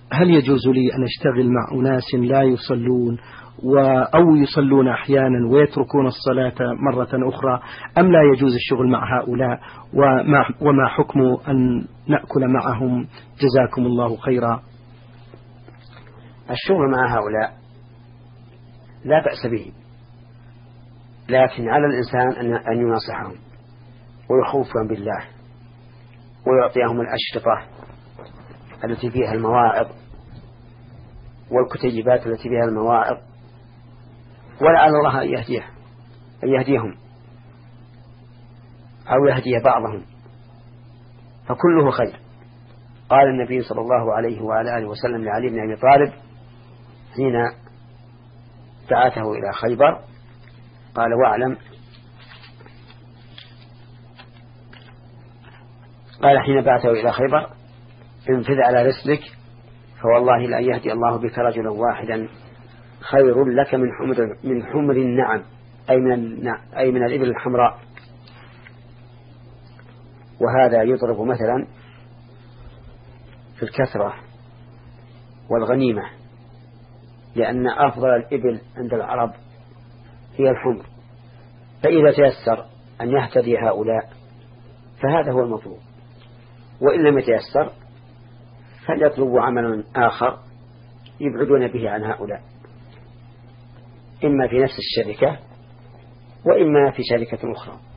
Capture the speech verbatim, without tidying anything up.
هل يجوز لي أن أشتغل مع أناس لا يصلون أو يصلون أحيانا ويتركون الصلاة مرة أخرى، أم لا يجوز الشغل مع هؤلاء؟ وما, وما حكم أن نأكل معهم؟ جزاكم الله خيرا. الشغل مع هؤلاء لا بأس به، لكن على الإنسان أن ينصحهم ويخوفهم بالله ويعطيهم الأشرطة التي فيها المواعظ والكتيبات التي فيها المواعظ، ولعل الله أن يهديه أن يهديهم أو يهدي بعضهم، فكله خير. قال النبي صلى الله عليه وعلى آله وسلم لعلي بن أبي طالب حين بعثه إلى خيبر، قال: واعلم قال حين بعثه إلى خيبر: انفذ على رسلك فوالله لأن يهدي الله بك رجلا واحدا خير لك من حمر من حمر النعم، أي من أي من الإبل الحمراء. وهذا يضرب مثلا في الكثرة والغنيمة، لأن أفضل الإبل عند العرب هي الحمر، فإذا تيسر أن يهتدي هؤلاء فهذا هو المطلوب، وإن لم يتيسر فليطلبوا عملا آخر يبعدون به عن هؤلاء، إما في نفس الشركة وإما في شركة أخرى.